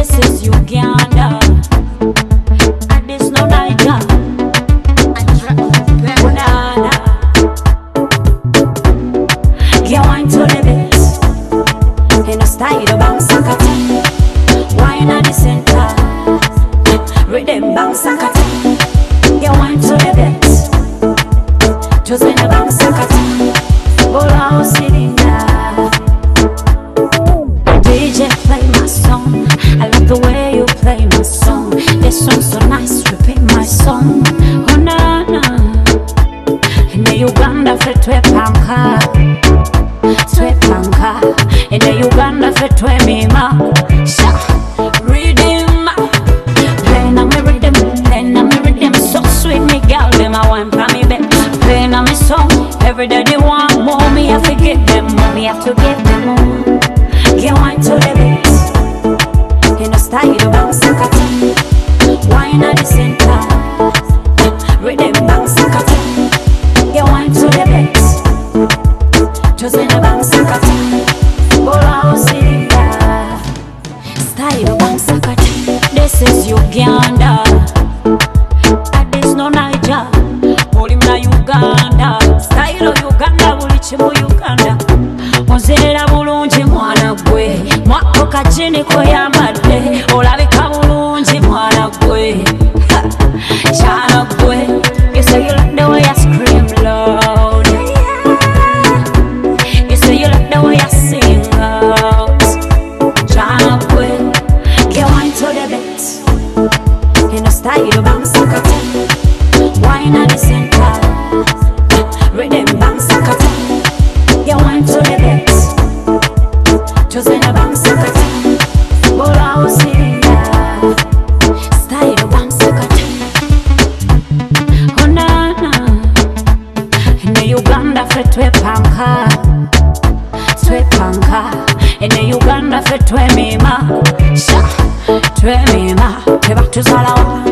This is Uganda. And this no Niger. Banana. Get wine to the bit. In a style of bounce sakata. Wine at the center. Rhythm bounce sakata. Get wine to the bit. Just in a bounce sakata. Bola cylinder. DJ play my song. I love the way you play my song. This song's so nice, repeat my song. Oh na na. In the Uganda fe twe panka. Twe panka. In the Uganda fe twe mima. Sha. Rhythm. Playing on me rhythm. Playing on me rhythm. So sweet me girl. Them I want for me back. Playing on me song. Every day they want more. Me have to get them more. Me have to get them more. Get wine to the bit. In a style of bounce sakata. Wine at the center. Rhythm bounce sakata. Get wine to the bit. Just in a bounce sakata. Bola cylinder. Style of bounce sakata. This is Uganda. And this no Niger. Holy na Uganda. Style of Uganda. Bulichimu Uganda. Onzera bulungi mwana gwe. Mwako kachini koyambadde. Olabika bulungi mwana gwe. Chana gwe. You say you like the way I scream loud. You say you like the way I sing out. Chana gwe. Get wine to the bit. In a style of bounce sakata. Wine at the center. Rhythm bounce sakata. Get wine to the bit. Just in a bounce sakata. Bola cylinder. Style of bounce sakata. Oh na na. In the Uganda fe twe panka. Twe panka. In the Uganda fe twe mima. Sha. Twe mima. Teba tuzalawa.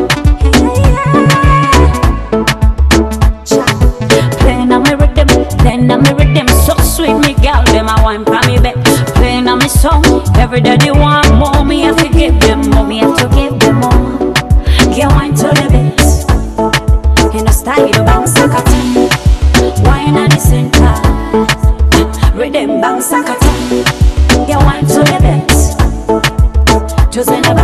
Playing on me rhythm. Playing on me rhythm. So sweet me girl. Them I want for me back. Playing on me song. Every day they want more. Me have to give them more. Me have to give them more. Get wine to the bit. In a style of bounce sakata. Wine at the center. Rhythm bounce sakata. Get wine to the bit. Just in a